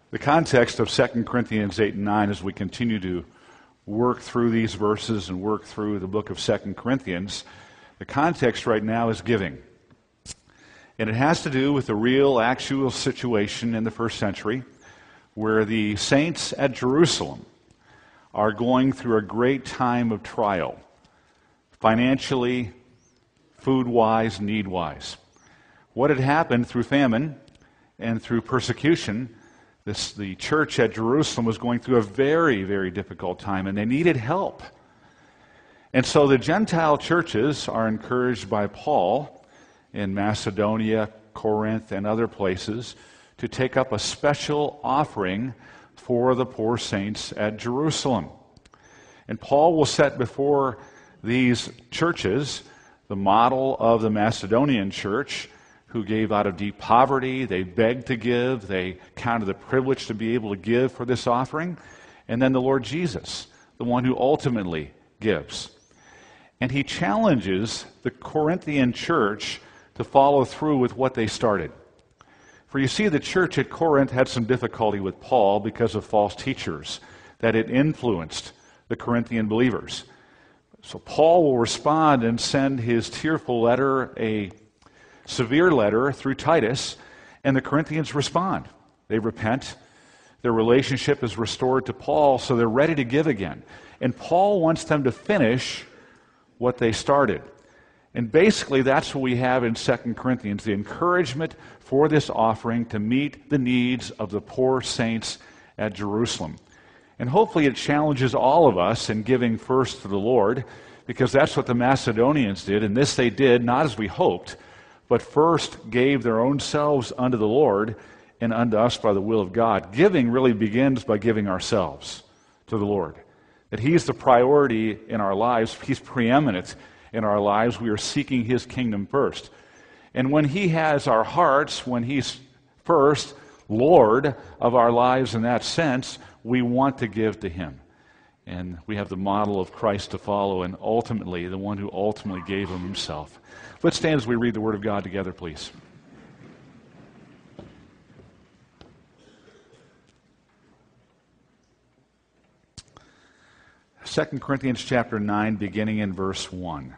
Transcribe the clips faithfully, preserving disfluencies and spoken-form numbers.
The context of Second Corinthians eight and nine, as we continue to work through these verses and work through the book of Second Corinthians, the context right now is giving. And it has to do with the real, actual situation in the first century where the saints at Jerusalem are going through a great time of trial, financially, food-wise, need-wise. What had happened through famine and through persecution, this, the church at Jerusalem was going through a very, very difficult time, and they needed help. And so the Gentile churches are encouraged by Paul in Macedonia, Corinth, and other places to take up a special offering for the poor saints at Jerusalem. And Paul will set before these churches the model of the Macedonian church, who gave out of deep poverty. They begged to give. They counted the privilege to be able to give for this offering. And then the Lord Jesus, the one who ultimately gives. And he challenges the Corinthian church to follow through with what they started. For you see, the church at Corinth had some difficulty with Paul because of false teachers that had influenced the Corinthian believers. So Paul will respond and send his tearful letter, a severe letter through Titus, and the Corinthians respond. They repent. Their relationship is restored to Paul, so they're ready to give again. And Paul wants them to finish what they started. And basically that's what we have in Second Corinthians, the encouragement for this offering to meet the needs of the poor saints at Jerusalem. And hopefully it challenges all of us in giving first to the Lord, because that's what the Macedonians did, and this they did not as we hoped, but first gave their own selves unto the Lord and unto us by the will of God. Giving really begins by giving ourselves to the Lord. That He's the priority in our lives. He's preeminent in our lives. We are seeking His kingdom first. And when He has our hearts, when He's first Lord of our lives in that sense, we want to give to Him. And we have the model of Christ to follow, and ultimately the one who ultimately gave Him Himself. Let's stand as we read the Word of God together, please. Second Corinthians chapter nine, beginning in verse one.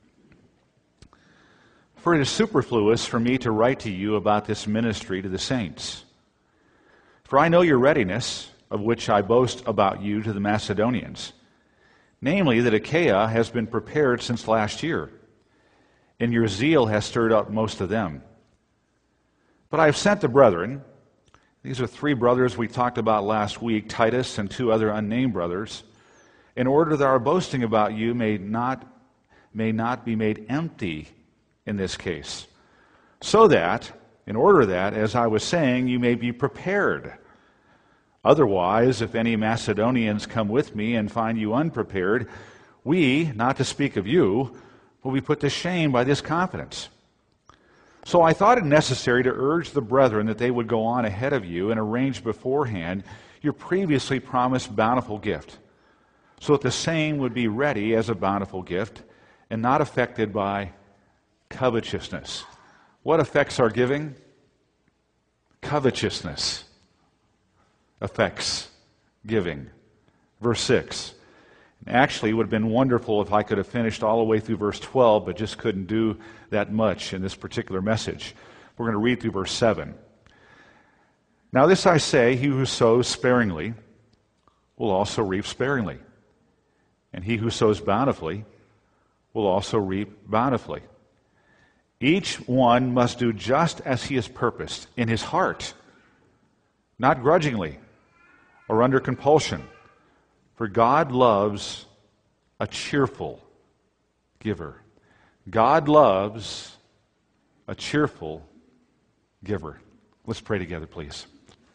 For it is superfluous for me to write to you about this ministry to the saints. For I know your readiness, of which I boast about you to the Macedonians, namely that Achaia has been prepared since last year, and your zeal has stirred up most of them. But I have sent the brethren, these are three brothers we talked about last week, Titus and two other unnamed brothers, in order that our boasting about you may not, may not be made empty in this case, so that, in order that, as I was saying, you may be prepared. Otherwise, if any Macedonians come with me and find you unprepared, we, not to speak of you, will be put to shame by this confidence. So I thought it necessary to urge the brethren that they would go on ahead of you and arrange beforehand your previously promised bountiful gift, so that the same would be ready as a bountiful gift and not affected by covetousness. What affects our giving? Covetousness affects giving. Verse six. Actually, it would have been wonderful if I could have finished all the way through verse twelve, but just couldn't do that much in this particular message. We're going to read through verse seven. Now this I say, he who sows sparingly will also reap sparingly, and he who sows bountifully will also reap bountifully. Each one must do just as he has purposed in his heart, not grudgingly or under compulsion, for God loves a cheerful giver. God loves a cheerful giver. Let's pray together, please.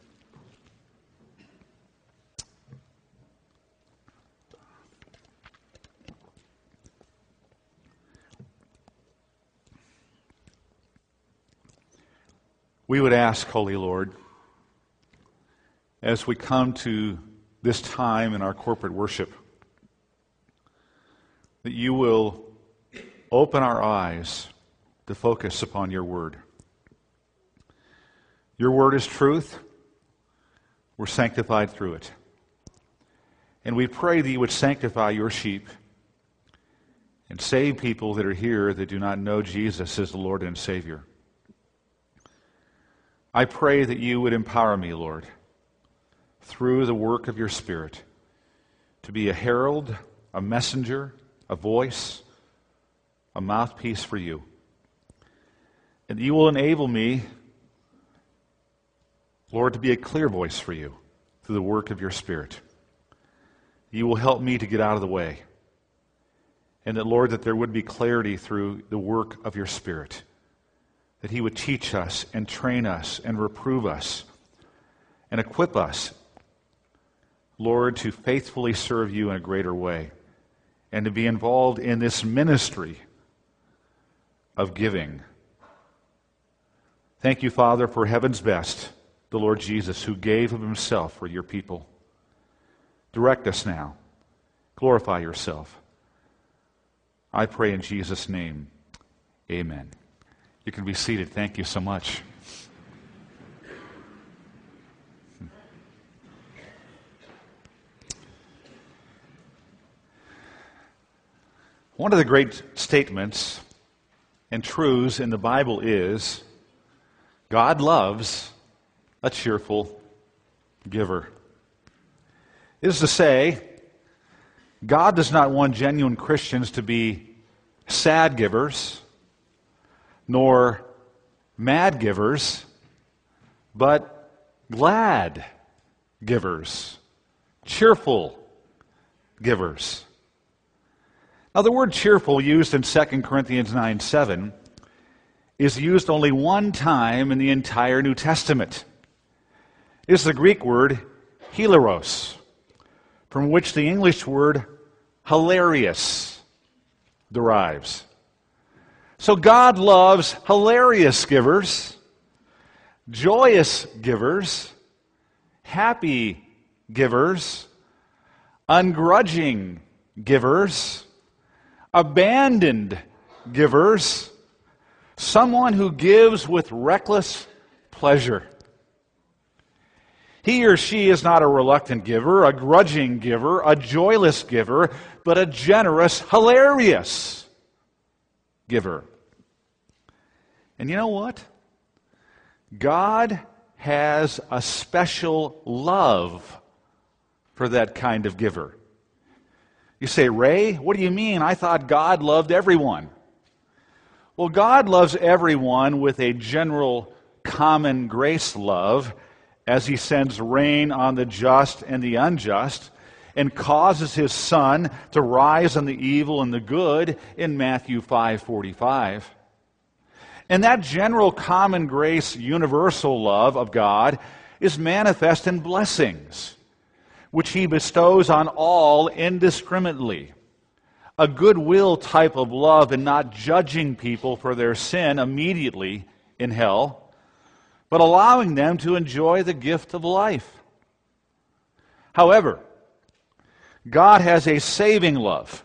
We would ask, Holy Lord, as we come to this time in our corporate worship, that you will open our eyes to focus upon your word. Your word is truth. we're sanctified through it. And we pray that you would sanctify your sheep and save people that are here that do not know Jesus as the Lord and Savior. I pray that you would empower me, Lord, through the work of your Spirit, to be a herald, a messenger, a voice, a mouthpiece for you. And you will enable me, Lord, to be a clear voice for you through the work of your Spirit. You will help me to get out of the way. And that, Lord, that there would be clarity through the work of your Spirit. That he would teach us and train us and reprove us and equip us, Lord, to faithfully serve you in a greater way and to be involved in this ministry of giving. Thank you, Father, for heaven's best, the Lord Jesus, who gave of himself for your people. Direct us now. Glorify yourself. I pray in Jesus' name, amen. You can be seated. Thank you so much. One of the great statements and truths in the Bible is God loves a cheerful giver. It is to say, God does not want genuine Christians to be sad givers, nor mad givers, but glad givers, cheerful givers. Now, the word cheerful used in Second Corinthians nine seven is used only one time in the entire New Testament. It is the Greek word hilaros, from which the English word hilarious derives. So God loves hilarious givers, joyous givers, happy givers, ungrudging givers, abandoned givers, someone who gives with reckless pleasure. He or she is not a reluctant giver, a grudging giver, a joyless giver, but a generous, hilarious giver. And you know what? God has a special love for that kind of giver. You say, Ray, what do you mean? I thought God loved everyone. Well, God loves everyone with a general common grace love, as he sends rain on the just and the unjust, and causes his sun to rise on the evil and the good in Matthew five forty-five. And that general common grace universal love of God is manifest in blessings, which he bestows on all indiscriminately. A goodwill type of love and not judging people for their sin immediately in hell, but allowing them to enjoy the gift of life. However, God has a saving love,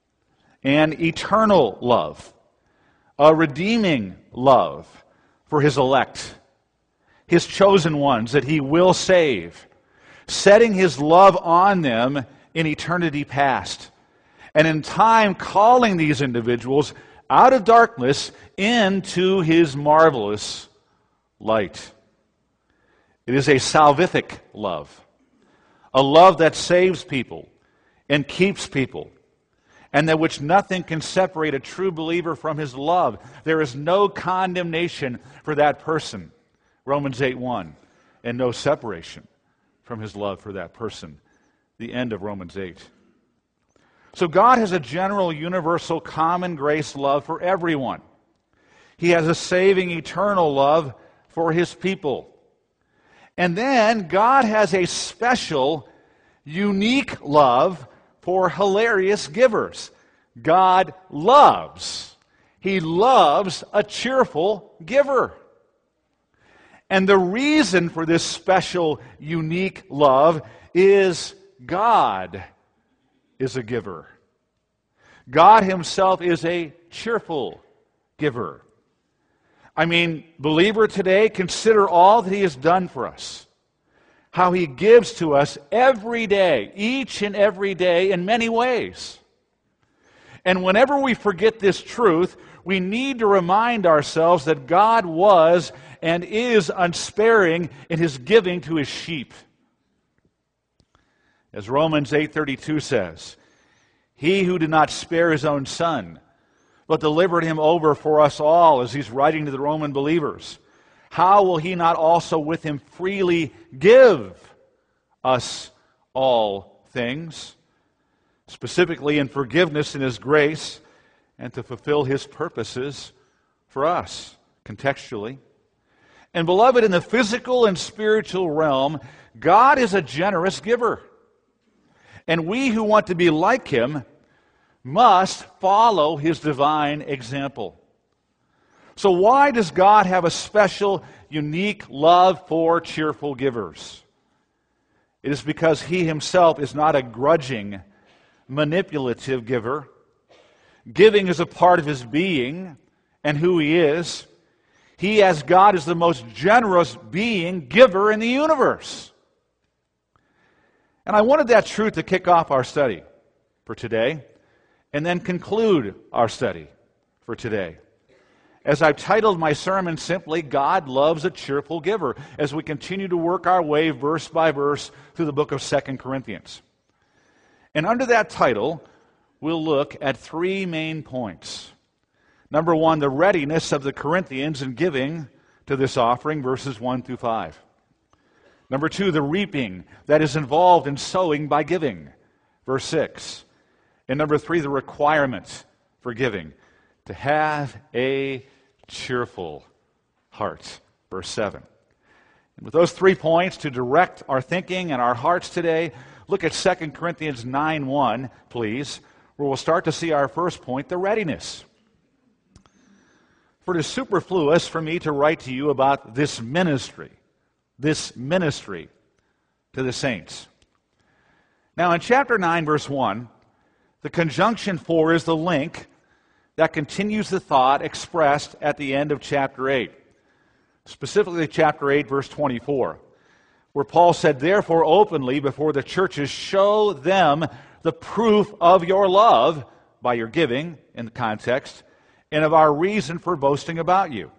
an eternal love, a redeeming love for his elect, his chosen ones that he will save, setting his love on them in eternity past, and in time calling these individuals out of darkness into his marvelous light. It is a salvific love, a love that saves people and keeps people, and that which nothing can separate a true believer from his love. There is no condemnation for that person, Romans eight one, and no separation from his love for that person, the end of Romans eight. So God has a general, universal, common grace love for everyone. He has a saving, eternal love for his people. And then God has a special, unique love for hilarious givers. God loves. He loves a cheerful giver. And the reason for this special, unique love is God is a giver. God himself is a cheerful giver. I mean, believer today, consider all that he has done for us. how He gives to us every day, each and every day, in many ways. And whenever we forget this truth, we need to remind ourselves that God was and is unsparing in His giving to His sheep. As Romans eight thirty-two says, He who did not spare His own Son, but delivered Him over for us all, as He's writing to the Roman believers, how will He not also with Him freely give us all things? Specifically in forgiveness in His grace, and to fulfill His purposes for us, contextually. And beloved, in the physical and spiritual realm, God is a generous giver. And we who want to be like Him must follow His divine example. So why does God have a special, unique love for cheerful givers? It is because He Himself is not a grudging, manipulative giver. Giving is a part of His being and who He is. He, as God, is the most generous being, giver in the universe. And I wanted that truth to kick off our study for today, and then conclude our study for today. As I've titled my sermon simply, God Loves a Cheerful Giver, as we continue to work our way verse by verse through the book of Second Corinthians. And under that title, we'll look at three main points. Number one, the readiness of the Corinthians in giving to this offering, verses one through five. Number two, the reaping that is involved in sowing by giving, verse six. And number three, the requirement for giving, to have a cheerful heart, verse seven. And with those three points to direct our thinking and our hearts today, look at Second Corinthians nine one, please, where we'll start to see our first point, the readiness. For it is superfluous for me to write to you about this ministry, this ministry to the saints. Now in chapter nine, verse one, the conjunction for is the link that continues the thought expressed at the end of chapter eight. Specifically chapter eight, verse twenty-four, where Paul said, therefore openly before the churches show them the proof of your love by your giving, in the context, and of our reason for boasting about you.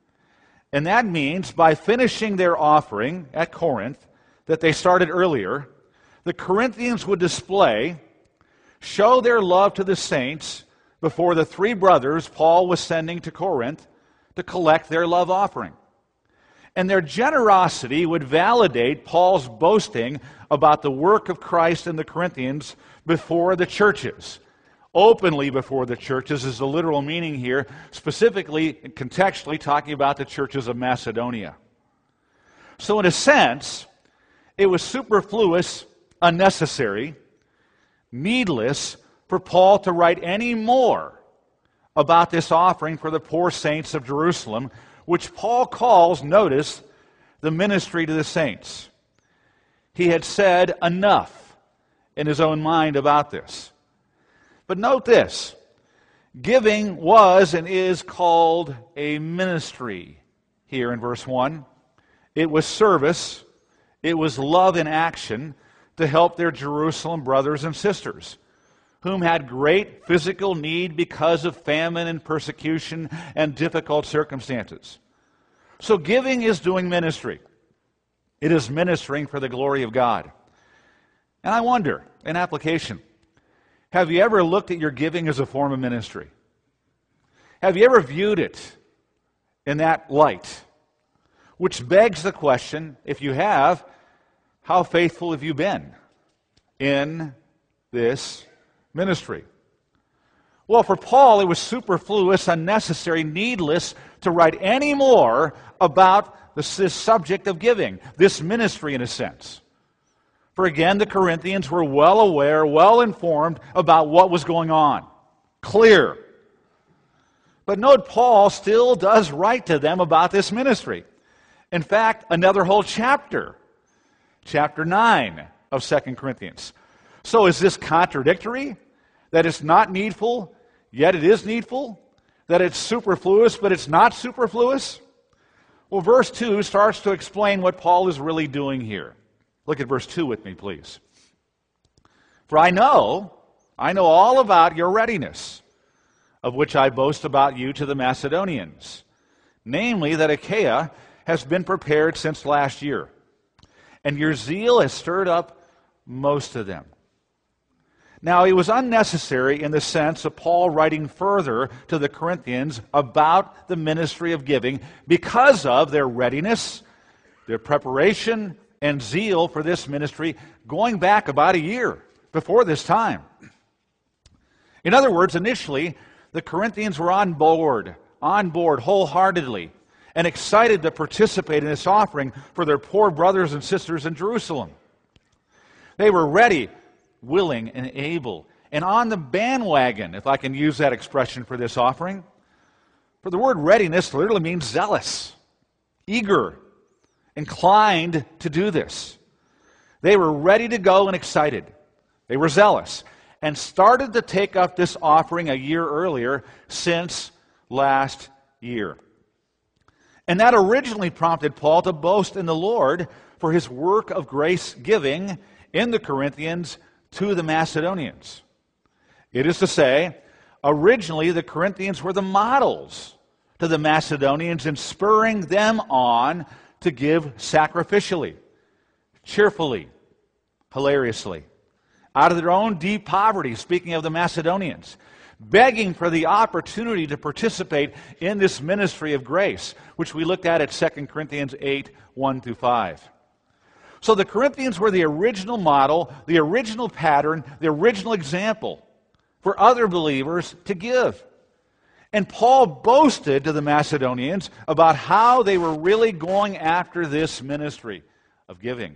And that means by finishing their offering at Corinth that they started earlier, the Corinthians would display, show their love to the saints before the three brothers Paul was sending to Corinth to collect their love offering. And their generosity would validate Paul's boasting about the work of Christ in the Corinthians before the churches. Openly before the churches is the literal meaning here, specifically, contextually, talking about the churches of Macedonia. So in a sense, it was superfluous, unnecessary, needless for Paul to write any more about this offering for the poor saints of Jerusalem, which Paul calls, notice, the ministry to the saints. He had said enough in his own mind about this. But note this, giving was and is called a ministry here in verse one. It was service, it was love in action to help their Jerusalem brothers and sisters, whom had great physical need because of famine and persecution and difficult circumstances. So giving is doing ministry. It is ministering for the glory of God. And I wonder, in application, have you ever looked at your giving as a form of ministry? Have you ever viewed it in that light? Which begs the question, if you have, how faithful have you been in this ministry? Well, for Paul, it was superfluous, unnecessary, needless to write any more about this, this subject of giving, this ministry in a sense. For again, the Corinthians were well aware, well informed about what was going on. Clear. But note, Paul still does write to them about this ministry. In fact, another whole chapter, chapter nine of Second Corinthians. So is this contradictory? That it's not needful, yet it is needful? That it's superfluous, but it's not superfluous? Well, verse two starts to explain what Paul is really doing here. Look at verse two with me, please. For I know, I know all about your readiness, of which I boast about you to the Macedonians, namely that Achaia has been prepared since last year, and your zeal has stirred up most of them. Now, it was unnecessary in the sense of Paul writing further to the Corinthians about the ministry of giving because of their readiness, their preparation, and zeal for this ministry going back about a year before this time. In other words, initially, the Corinthians were on board, on board wholeheartedly, and excited to participate in this offering for their poor brothers and sisters in Jerusalem. They were ready, willing, and able, and on the bandwagon, if I can use that expression for this offering. For the word readiness literally means zealous, eager, inclined to do this. They were ready to go and excited. They were zealous and started to take up this offering a year earlier, since last year. And that originally prompted Paul to boast in the Lord for his work of grace giving in the Corinthians to the Macedonians. It is to say, originally the Corinthians were the models to the Macedonians in spurring them on to give sacrificially, cheerfully, hilariously, out of their own deep poverty, speaking of the Macedonians, begging for the opportunity to participate in this ministry of grace, which we looked at at Second Corinthians eight, one through five. So the Corinthians were the original model, the original pattern, the original example for other believers to give. And Paul boasted to the Macedonians about how they were really going after this ministry of giving.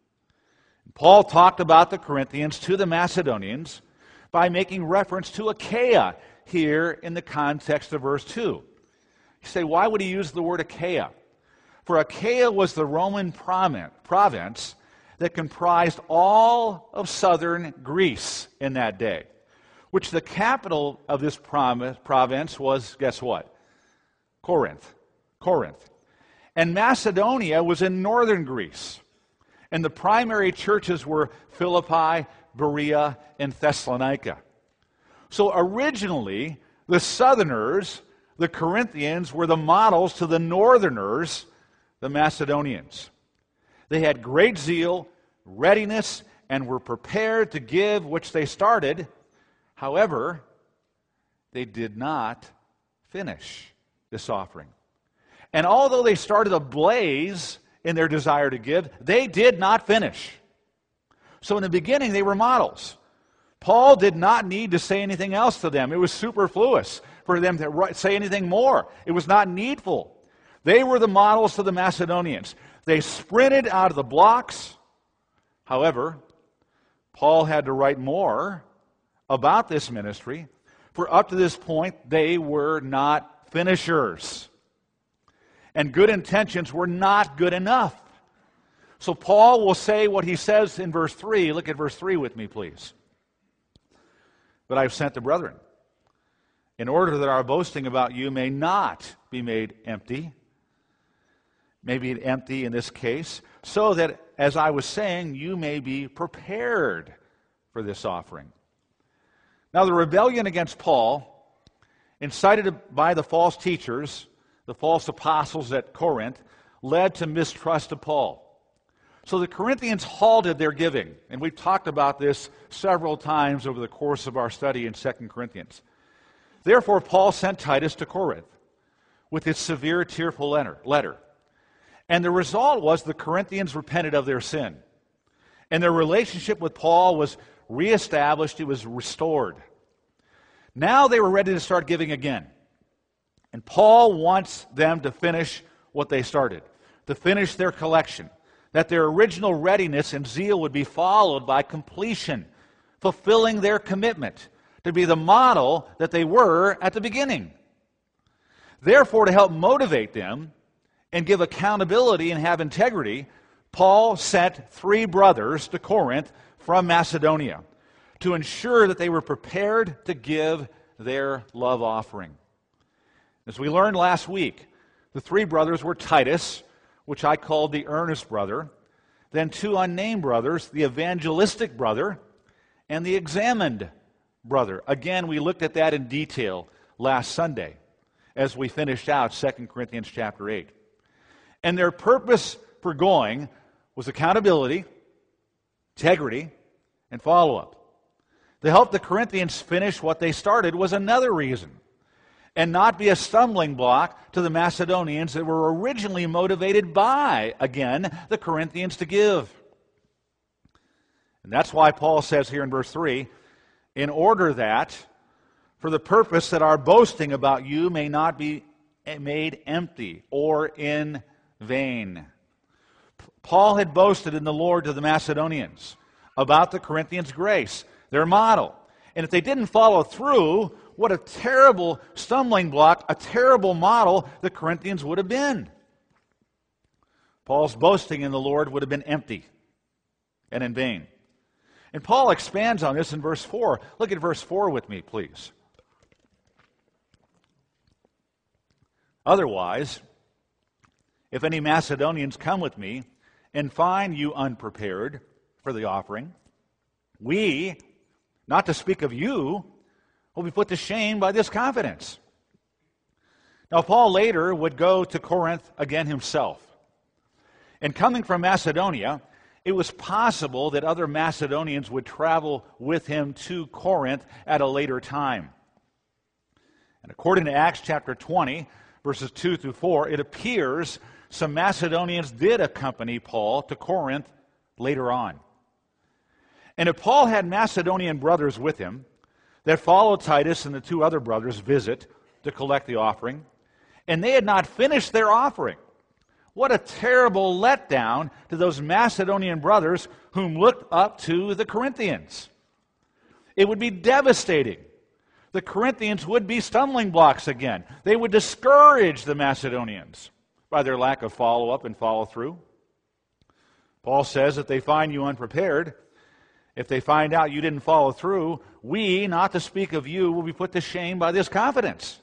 Paul talked about the Corinthians to the Macedonians by making reference to Achaia here in the context of verse two. You say, why would he use the word Achaia? For Achaia was the Roman province that comprised all of southern Greece in that day, which the capital of this province was, guess what? Corinth. Corinth. And Macedonia was in northern Greece. And the primary churches were Philippi, Berea, and Thessalonica. So originally, the southerners, the Corinthians, were the models to the northerners, the Macedonians. They had great zeal, readiness, and were prepared to give, which they started. However, they did not finish this offering. And although they started ablaze in their desire to give, they did not finish. So in the beginning, they were models. Paul did not need to say anything else to them. It was superfluous for them to say anything more. It was not needful. They were the models to the Macedonians. They sprinted out of the blocks. However, Paul had to write more about this ministry, for up to this point, they were not finishers. And good intentions were not good enough. So Paul will say what he says in verse three. Look at verse three with me, please. But I've sent the brethren, in order that our boasting about you may not be made empty, may be empty in this case, so that, as I was saying, you may be prepared for this offering. Now, the rebellion against Paul, incited by the false teachers, the false apostles at Corinth, led to mistrust of Paul. So the Corinthians halted their giving, and we've talked about this several times over the course of our study in Second Corinthians. Therefore, Paul sent Titus to Corinth with his severe, tearful letter. And the result was the Corinthians repented of their sin. And their relationship with Paul was reestablished, it was restored. Now they were ready to start giving again. And Paul wants them to finish what they started, to finish their collection, that their original readiness and zeal would be followed by completion, fulfilling their commitment to be the model that they were at the beginning. Therefore, to help motivate them and give accountability and have integrity, Paul sent three brothers to Corinth from Macedonia to ensure that they were prepared to give their love offering. As we learned last week, the three brothers were Titus, which I called the earnest brother, then two unnamed brothers, the evangelistic brother and the examined brother. Again, we looked at that in detail last Sunday as we finished out Second Corinthians chapter eight. And their purpose for going was accountability, integrity, and follow-up. To help the Corinthians finish what they started was another reason, and not be a stumbling block to the Macedonians that were originally motivated by, again, the Corinthians to give. And that's why Paul says here in verse three, in order that, for the purpose that our boasting about you may not be made empty or in vain. Paul had boasted in the Lord to the Macedonians about the Corinthians' grace, their model. And if they didn't follow through, what a terrible stumbling block, a terrible model the Corinthians would have been. Paul's boasting in the Lord would have been empty and in vain. And Paul expands on this in verse four. Look at verse four with me, please. Otherwise, if any Macedonians come with me and find you unprepared for the offering, we, not to speak of you, will be put to shame by this confidence. Now, Paul later would go to Corinth again himself. And coming from Macedonia, it was possible that other Macedonians would travel with him to Corinth at a later time. And according to Acts chapter twenty, verses two through four, it appears some Macedonians did accompany Paul to Corinth later on. And if Paul had Macedonian brothers with him that followed Titus and the two other brothers' visit to collect the offering, and they had not finished their offering, what a terrible letdown to those Macedonian brothers whom looked up to the Corinthians. It would be devastating. The Corinthians would be stumbling blocks again. They would discourage the Macedonians by their lack of follow-up and follow-through. Paul says if they find you unprepared, if they find out you didn't follow through, we, not to speak of you, will be put to shame by this confidence.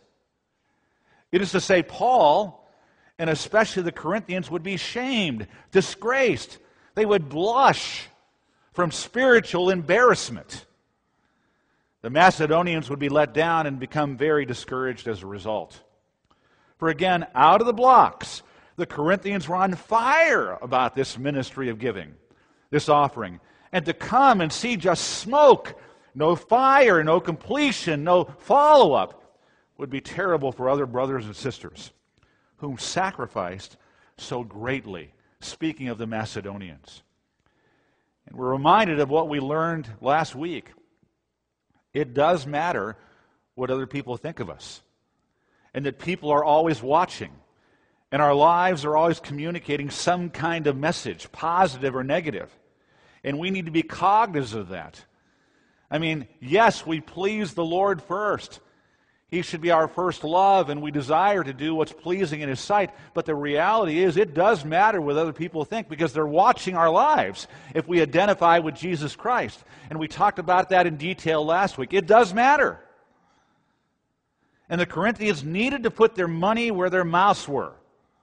It is to say, Paul, and especially the Corinthians, would be shamed, disgraced. They would blush from spiritual embarrassment. The Macedonians would be let down and become very discouraged as a result. For again, out of the blocks, the Corinthians were on fire about this ministry of giving, this offering. And to come and see just smoke, no fire, no completion, no follow-up, would be terrible for other brothers and sisters whom sacrificed so greatly, speaking of the Macedonians. And we're reminded of what we learned last week. It does matter what other people think of us, and that people are always watching, and our lives are always communicating some kind of message, positive or negative. And we need to be cognizant of that. I mean, yes, we please the Lord first. He should be our first love, and we desire to do what's pleasing in His sight. But the reality is, it does matter what other people think, because they're watching our lives if we identify with Jesus Christ. And we talked about that in detail last week. It does matter. And the Corinthians needed to put their money where their mouths were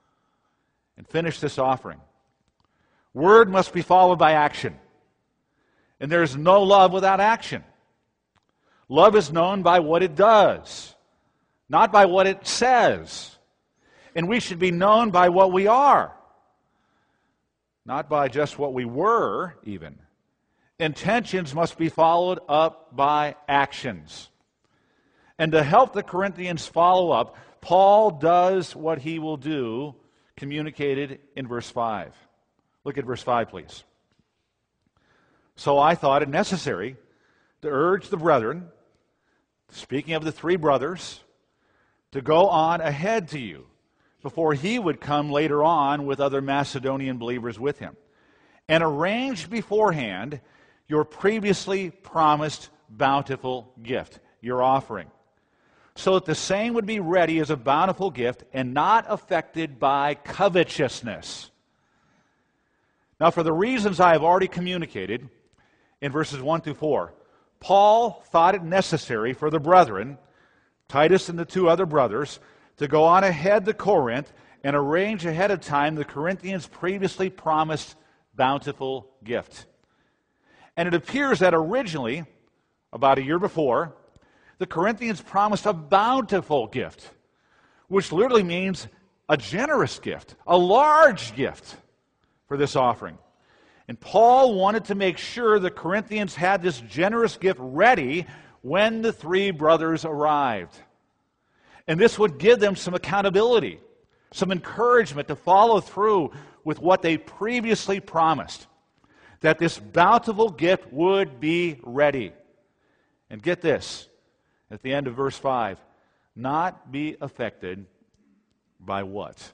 and finish this offering. Word must be followed by action. And there is no love without action. Love is known by what it does, not by what it says. And we should be known by what we are, not by just what we were, even. Intentions must be followed up by actions. And to help the Corinthians follow up, Paul does what he will do, communicated in verse five. Look at verse five, please. So I thought it necessary to urge the brethren, speaking of the three brothers, to go on ahead to you before he would come later on with other Macedonian believers with him, and arrange beforehand your previously promised bountiful gift, your offering, so that the same would be ready as a bountiful gift and not affected by covetousness. Now, for the reasons I have already communicated in verses one through four, Paul thought it necessary for the brethren, Titus and the two other brothers, to go on ahead to Corinth and arrange ahead of time the Corinthians' previously promised bountiful gift. And it appears that originally, about a year before, the Corinthians promised a bountiful gift, which literally means a generous gift, a large gift for this offering. And Paul wanted to make sure the Corinthians had this generous gift ready when the three brothers arrived. And this would give them some accountability, some encouragement to follow through with what they previously promised, that this bountiful gift would be ready. And get this, at the end of verse five, not be affected by what?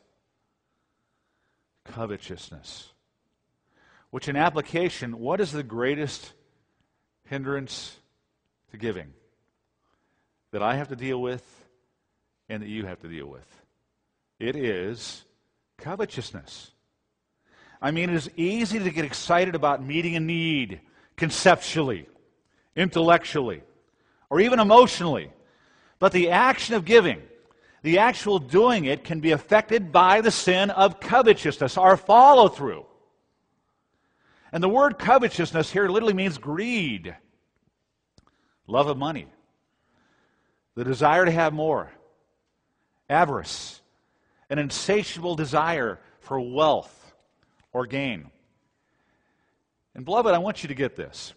Covetousness. Which in application, what is the greatest hindrance to giving that I have to deal with and that you have to deal with? It is covetousness. I mean, it is easy to get excited about meeting a need conceptually, intellectually, or even emotionally. But the action of giving, the actual doing it, can be affected by the sin of covetousness, our follow-through. And the word covetousness here literally means greed, love of money, the desire to have more, avarice, an insatiable desire for wealth or gain. And beloved, I want you to get this.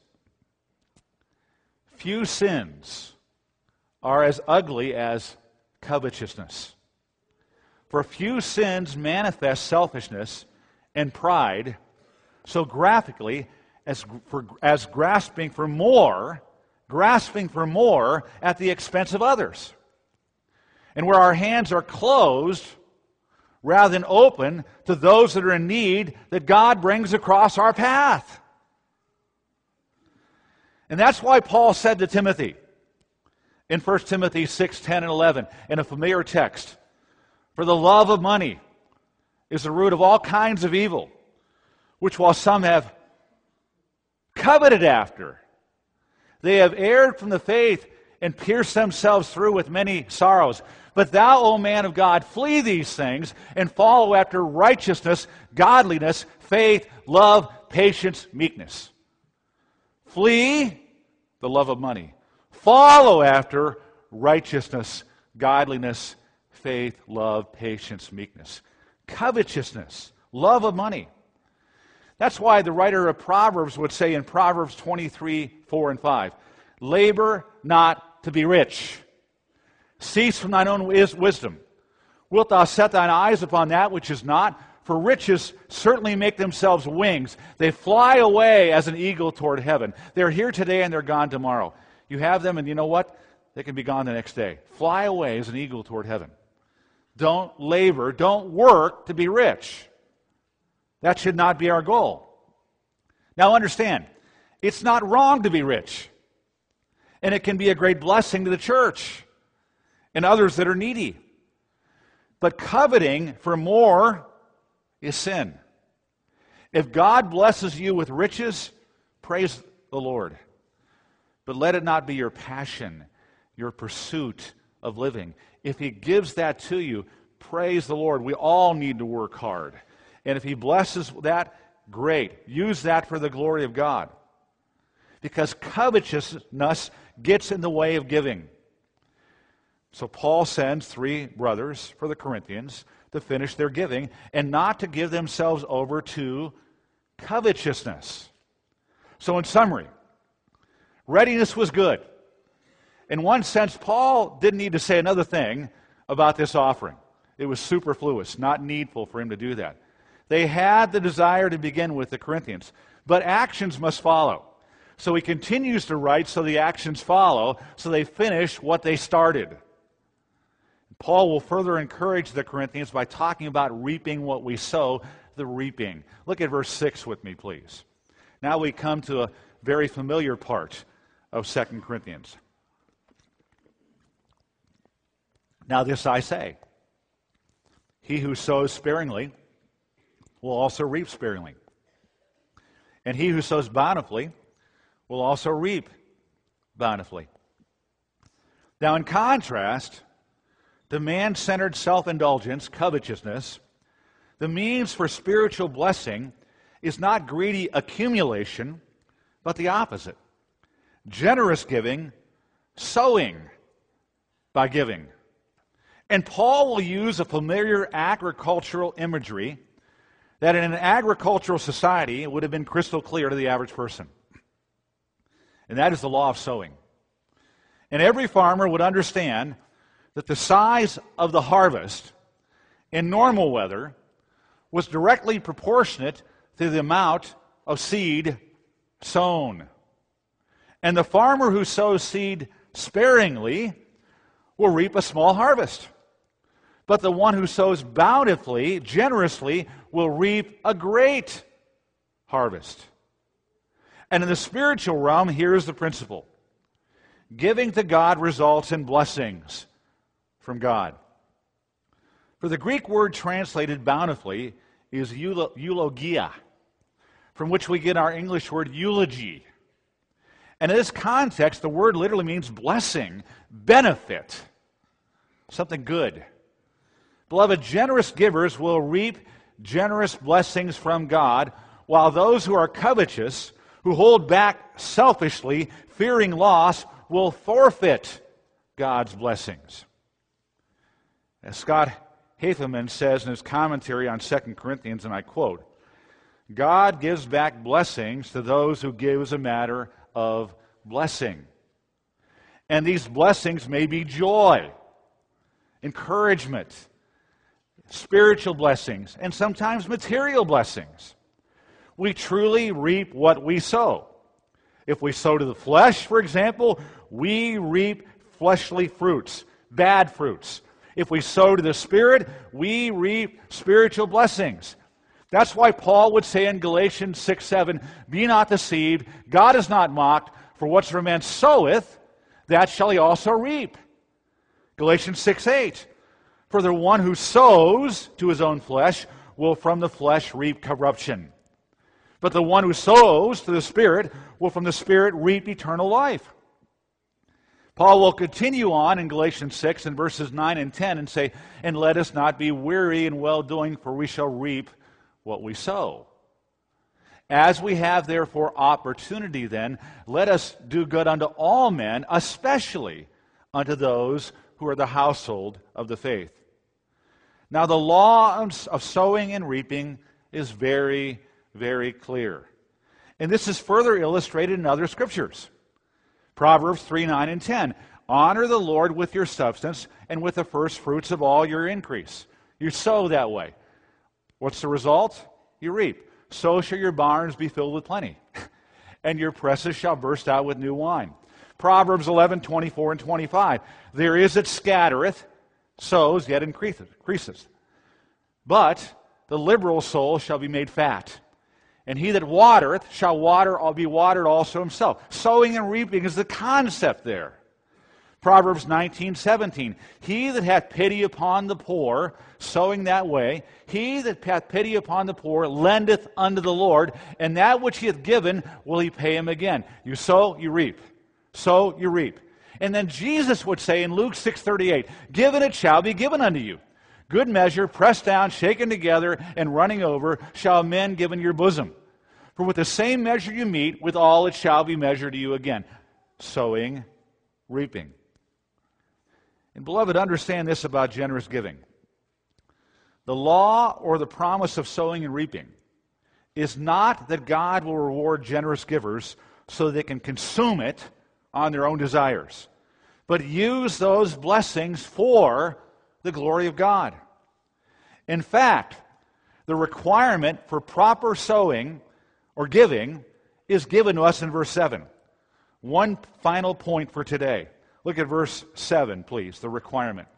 Few sins are as ugly as covetousness. For few sins manifest selfishness and pride so graphically as, for, as grasping for more, grasping for more at the expense of others. And where our hands are closed rather than open to those that are in need that God brings across our path. And that's why Paul said to Timothy in First Timothy six, ten, and eleven, in a familiar text, for the love of money is the root of all kinds of evil, which while some have coveted after, they have erred from the faith and pierced themselves through with many sorrows. But thou, O man of God, flee these things and follow after righteousness, godliness, faith, love, patience, meekness. Flee the love of money. Follow after righteousness, godliness, faith, love, patience, meekness. Covetousness, love of money. That's why the writer of Proverbs would say in Proverbs twenty-three, four and five, labor not to be rich. Cease from thine own wisdom. Wilt thou set thine eyes upon that which is not? For riches certainly make themselves wings. They fly away as an eagle toward heaven. They're here today and they're gone tomorrow. You have them and you know what? They can be gone the next day. Fly away as an eagle toward heaven. Don't labor, don't work to be rich. That should not be our goal. Now understand, it's not wrong to be rich. And it can be a great blessing to the church and others that are needy. But coveting for more is sin. If God blesses you with riches, praise the Lord. But let it not be your passion, your pursuit of living. If He gives that to you, praise the Lord. We all need to work hard. And if He blesses that, great. Use that for the glory of God. Because covetousness gets in the way of giving. So Paul sends three brothers for the Corinthians to finish their giving and not to give themselves over to covetousness. So in summary, readiness was good. In one sense, Paul didn't need to say another thing about this offering. It was superfluous, not needful for him to do that. They had the desire to begin with the Corinthians, but actions must follow. So he continues to write so the actions follow, so they finish what they started. Paul will further encourage the Corinthians by talking about reaping what we sow, the reaping. Look at verse six with me, please. Now we come to a very familiar part of Second Corinthians. Now this I say, he who sows sparingly will also reap sparingly. And he who sows bountifully will also reap bountifully. Now in contrast, the man-centered self-indulgence, covetousness, the means for spiritual blessing, is not greedy accumulation, but the opposite. Generous giving, sowing by giving. And Paul will use a familiar agricultural imagery that in an agricultural society would have been crystal clear to the average person. And that is the law of sowing. And every farmer would understand that the size of the harvest in normal weather was directly proportionate to the amount of seed sown. And the farmer who sows seed sparingly will reap a small harvest. But the one who sows bountifully, generously, will reap a great harvest. And in the spiritual realm, here is the principle. Giving to God results in blessings from God. For the Greek word translated bountifully is eulogia, from which we get our English word eulogy. And in this context, the word literally means blessing, benefit, something good. Beloved, generous givers will reap generous blessings from God, while those who are covetous, who hold back selfishly, fearing loss, will forfeit God's blessings. As Scott Haferman says in his commentary on Second Corinthians, and I quote, God gives back blessings to those who give as a matter of blessing. And these blessings may be joy, encouragement, spiritual blessings, and sometimes material blessings. We truly reap what we sow. If we sow to the flesh, for example, we reap fleshly fruits, bad fruits. If we sow to the Spirit, we reap spiritual blessings. That's why Paul would say in Galatians six seven, be not deceived, God is not mocked, for whatsoever man soweth, that shall he also reap. Galatians six eight, for the one who sows to his own flesh will from the flesh reap corruption. But the one who sows to the Spirit will from the Spirit reap eternal life. Paul will continue on in Galatians six in verses nine and ten and say, and let us not be weary in well-doing, for we shall reap what we sow. As we have therefore opportunity then, let us do good unto all men, especially unto those who are the household of the faith. Now the law of sowing and reaping is very, very clear. And this is further illustrated in other scriptures. Proverbs three, nine, and ten. Honor the Lord with your substance and with the first fruits of all your increase. You sow that way. What's the result? You reap. So shall your barns be filled with plenty, and your presses shall burst out with new wine. Proverbs eleven, twenty-four and twenty-five. There is that scattereth, sows, yet increaseth. But the liberal soul shall be made fat, and he that watereth shall water or be watered also himself. Sowing and reaping is the concept there. Proverbs nineteen, seventeen. He that hath pity upon the poor, sowing that way, he that hath pity upon the poor lendeth unto the Lord, and that which he hath given will he pay him again. You sow, you reap. Sow, you reap. And then Jesus would say in Luke six, thirty-eight, given it shall be given unto you. Good measure, pressed down, shaken together, and running over, shall men give in your bosom. For with the same measure you meet, with all it shall be measured to you again. Sowing, reaping. And beloved, understand this about generous giving. The law or the promise of sowing and reaping is not that God will reward generous givers so they can consume it on their own desires, but use those blessings for the glory of God. In fact, the requirement for proper sowing or giving is given to us in verse seven. One final point for today. Look at verse seven, please, the requirement.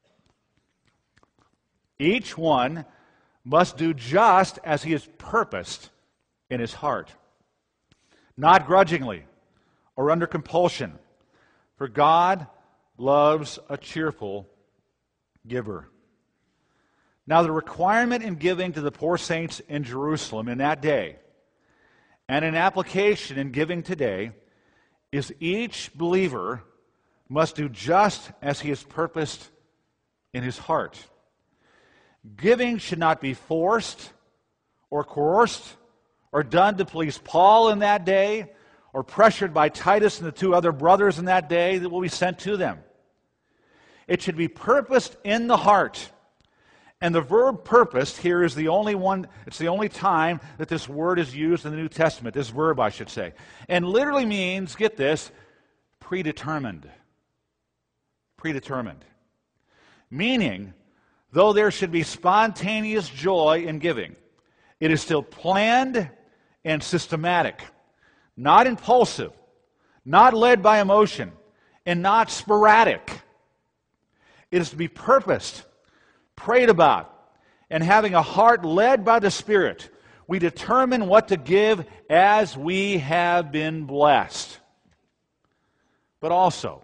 Each one must do just as he has purposed in his heart, not grudgingly or under compulsion, for God loves a cheerful giver. Now, the requirement in giving to the poor saints in Jerusalem in that day, and an application in giving today, is each believer must do just as he has purposed in his heart. Giving should not be forced or coerced or done to please Paul in that day, or pressured by Titus and the two other brothers in that day that will be sent to them. It should be purposed in the heart. And the verb purposed here is the only one, it's the only time that this word is used in the New Testament, this verb I should say. And literally means, get this, predetermined. Predetermined. Meaning, though there should be spontaneous joy in giving, it is still planned and systematic, not impulsive, not led by emotion, and not sporadic. It is to be purposed, prayed about, and having a heart led by the Spirit, we determine what to give as we have been blessed. But also,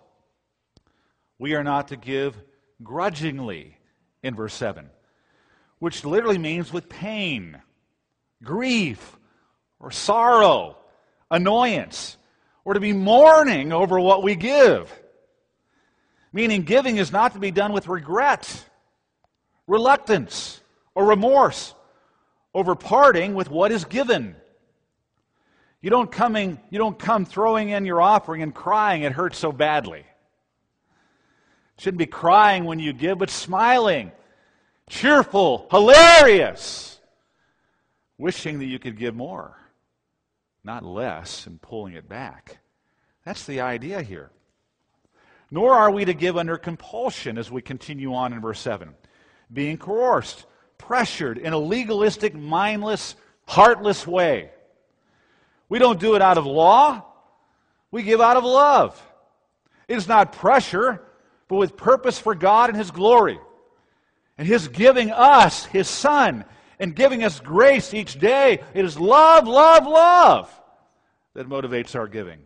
we are not to give grudgingly in verse seven, which literally means with pain, grief, or sorrow, annoyance, or to be mourning over what we give. Meaning giving is not to be done with regret, reluctance, or remorse over parting with what is given. You don't coming, you don't come throwing in your offering and crying it hurts so badly. Shouldn't be crying when you give, but smiling, cheerful, hilarious, wishing that you could give more, not less, and pulling it back. That's the idea here. Nor are we to give under compulsion as we continue on in verse seven, being coerced, pressured in a legalistic, mindless, heartless way. We don't do it out of law. We give out of love. It is not pressure, but with purpose for God and His glory. And His giving us, His Son, and giving us grace each day. It is love, love, love that motivates our giving.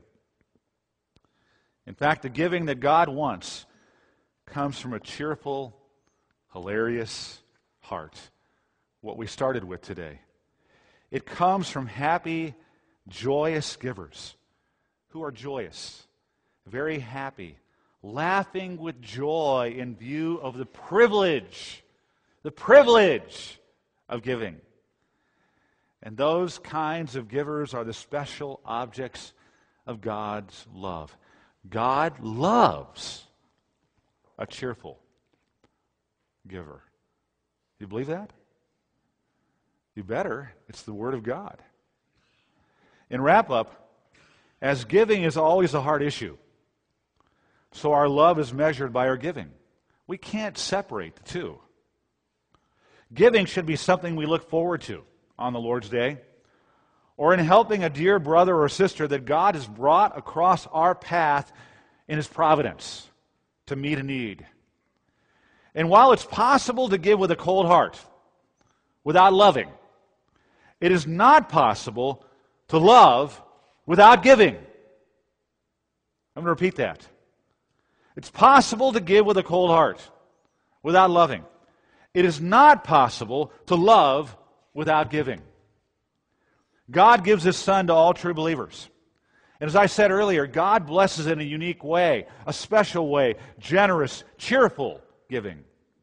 In fact, the giving that God wants comes from a cheerful, hilarious heart. What we started with today. It comes from happy, joyous givers who are joyous, very happy, laughing with joy in view of the privilege, the privilege of giving. And those kinds of givers are the special objects of God's love. God loves a cheerful giver. Do you believe that? You better. It's the Word of God. In wrap-up, as giving is always a hard issue, so our love is measured by our giving. We can't separate the two. Giving should be something we look forward to on the Lord's Day, or in helping a dear brother or sister that God has brought across our path in His providence to meet a need. And while it's possible to give with a cold heart, without loving, it is not possible to love without giving. I'm going to repeat that. It's possible to give with a cold heart without loving. It is not possible to love without giving. God gives His Son to all true believers. And as I said earlier, God blesses in a unique way, a special way, generous, cheerful giving.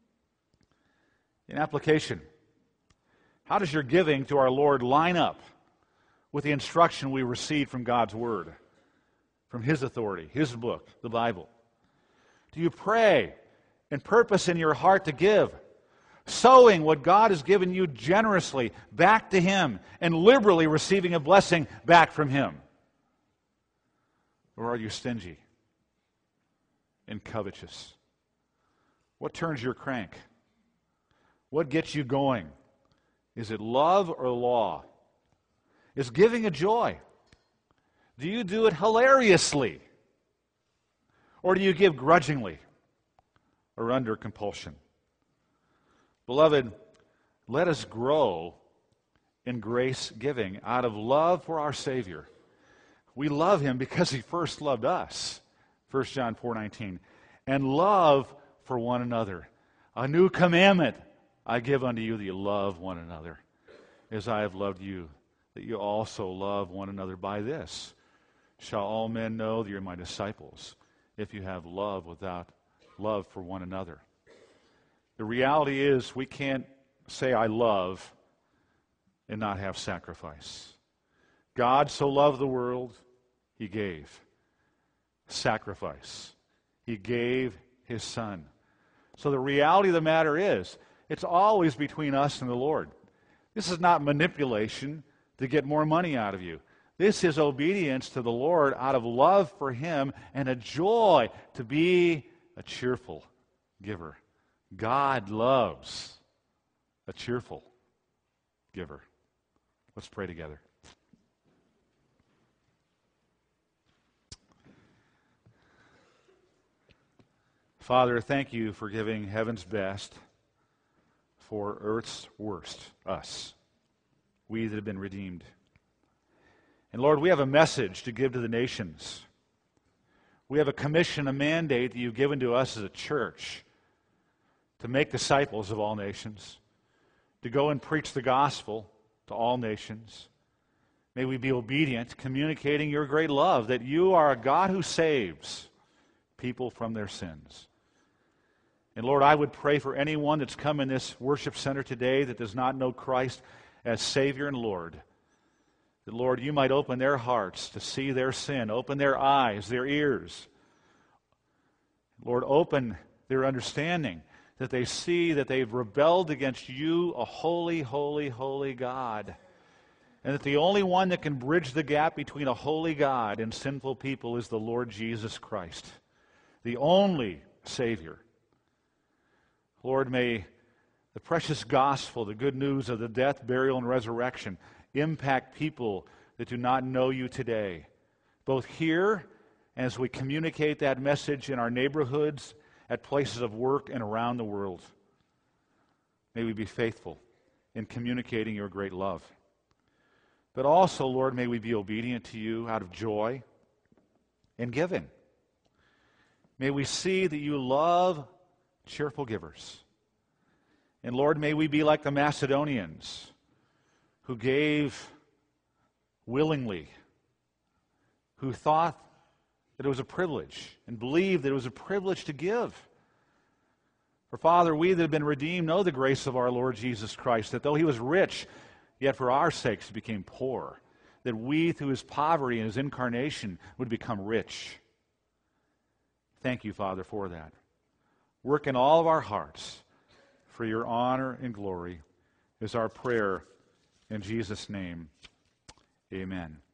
In application, how does your giving to our Lord line up with the instruction we receive from God's Word, from His authority, His book, the Bible? Do you pray and purpose in your heart to give, sowing what God has given you generously back to Him and liberally receiving a blessing back from Him? Or are you stingy and covetous? What turns your crank? What gets you going? Is it love or law? Is giving a joy? Do you do it hilariously? Or do you give grudgingly or under compulsion? Beloved, let us grow in grace giving out of love for our Savior. We love Him because He first loved us. First John four nineteen. And love for one another. A new commandment I give unto you, that you love one another as I have loved you, that you also love one another. By this shall all men know that you're my disciples, if you have love without love for one another. The reality is we can't say I love and not have sacrifice. God so loved the world, He gave. Sacrifice. He gave His Son. So the reality of the matter is, it's always between us and the Lord. This is not manipulation to get more money out of you. This is obedience to the Lord out of love for Him and a joy to be a cheerful giver. God loves a cheerful giver. Let's pray together. Father, thank you for giving heaven's best for earth's worst, us, we that have been redeemed. And Lord, we have a message to give to the nations. We have a commission, a mandate that you've given to us as a church to make disciples of all nations, to go and preach the gospel to all nations. May we be obedient, communicating your great love, that you are a God who saves people from their sins. And Lord, I would pray for anyone that's come in this worship center today that does not know Christ as Savior and Lord, that, Lord, you might open their hearts to see their sin, open their eyes, their ears. Lord, open their understanding, that they see that they've rebelled against you, a holy, holy, holy God, and that the only one that can bridge the gap between a holy God and sinful people is the Lord Jesus Christ, the only Savior. Lord, may the precious gospel, the good news of the death, burial, and resurrection impact people that do not know you today, both here as we communicate that message in our neighborhoods, at places of work, and around the world. May we be faithful in communicating your great love. But also, Lord, may we be obedient to you out of joy and giving. May we see that you love cheerful givers. And Lord, may we be like the Macedonians who gave willingly, who thought that it was a privilege and believed that it was a privilege to give. For Father, we that have been redeemed know the grace of our Lord Jesus Christ, that though He was rich, yet for our sakes He became poor, that we through His poverty and His incarnation would become rich. Thank you, Father, for that. Work in all of our hearts for your honor and glory is our prayer in Jesus' name. Amen.